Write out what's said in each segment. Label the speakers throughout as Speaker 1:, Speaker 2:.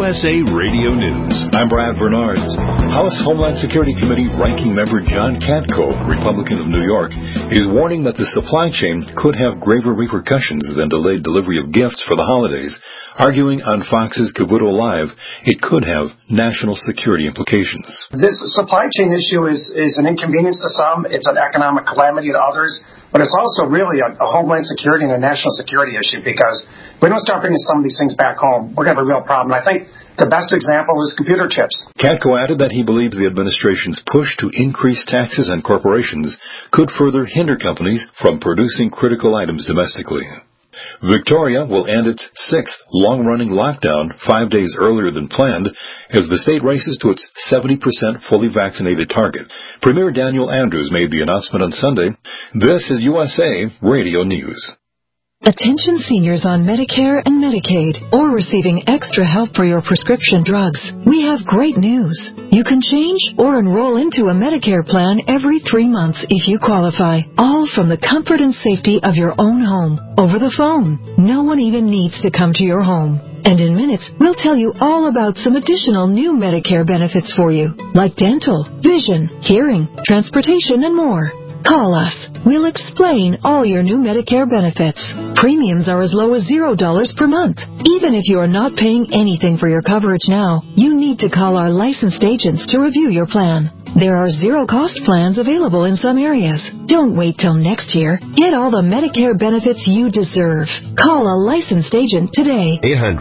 Speaker 1: USA Radio News.
Speaker 2: I'm Brad Bernards. House Homeland Security Committee Ranking Member John Katko, Republican of New York, is warning that the supply chain could have graver repercussions than delayed delivery of gifts for the holidays, arguing on Fox's Kabuto Live it could have national security implications.
Speaker 3: This supply chain issue is an inconvenience to some, it's an economic calamity to others, but it's also really a homeland security and a national security issue, because if we don't start bringing some of these things back home, we're going to have a real problem. I think the best example is computer chips.
Speaker 2: Katko added that he believes the administration's push to increase taxes on corporations could further hinder companies from producing critical items domestically. Victoria will end its sixth long-running lockdown 5 days earlier than planned as the state races to its 70% fully vaccinated target. Premier Daniel Andrews made the announcement on Sunday. This is USA Radio News.
Speaker 4: Attention seniors on Medicare and Medicaid or receiving extra help for your prescription drugs. We have great news. You can change or enroll into a Medicare plan every 3 months if you qualify, all from the comfort and safety of your own home, over the phone. No one even needs to come to your home. And in minutes, we'll tell you all about some additional new Medicare benefits for you, like dental, vision, hearing, transportation, and more. Call us. We'll explain all your new Medicare benefits. Premiums are as low as $0 per month. Even if you are not paying anything for your coverage now, you need to call our licensed agents to review your plan. There are zero-cost plans available in some areas. Don't wait till next year. Get all the Medicare benefits you deserve. Call a licensed agent today.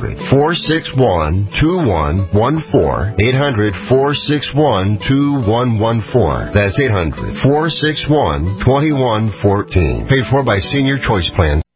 Speaker 5: 800-461-2114. 800-461-2114. That's 800-461-2114. Paid for by Senior Choice Plans.